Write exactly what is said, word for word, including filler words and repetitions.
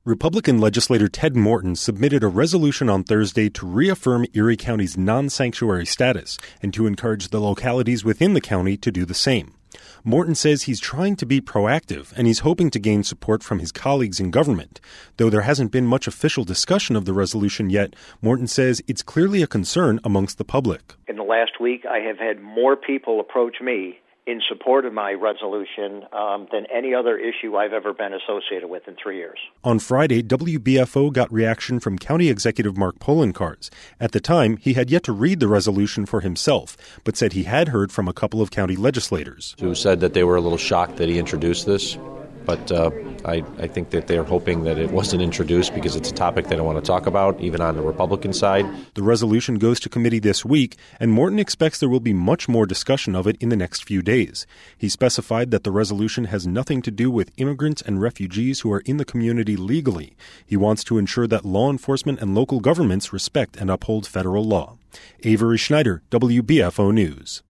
Republican legislator Ted Morton submitted a resolution on Thursday to reaffirm Erie County's non-sanctuary status and to encourage the localities within the county to do the same. Morton says he's trying to be proactive and he's hoping to gain support from his colleagues in government. Though there hasn't been much official discussion of the resolution yet, Morton says it's clearly a concern amongst the public. In the last week, I have had more people approach me in support of my resolution um, than any other issue I've ever been associated with in three years. On Friday, W B F O got reaction from County Executive Mark Poloncarz. At the time, he had yet to read the resolution for himself, but said he had heard from a couple of county legislators who said that they were a little shocked that he introduced this. But uh, I, I think that they're hoping that it wasn't introduced because it's a topic they don't want to talk about, even on the Republican side. The resolution goes to committee this week, and Morton expects there will be much more discussion of it in the next few days. He specified that the resolution has nothing to do with immigrants and refugees who are in the community legally. He wants to ensure that law enforcement and local governments respect and uphold federal law. Avery Schneider, W B F O News.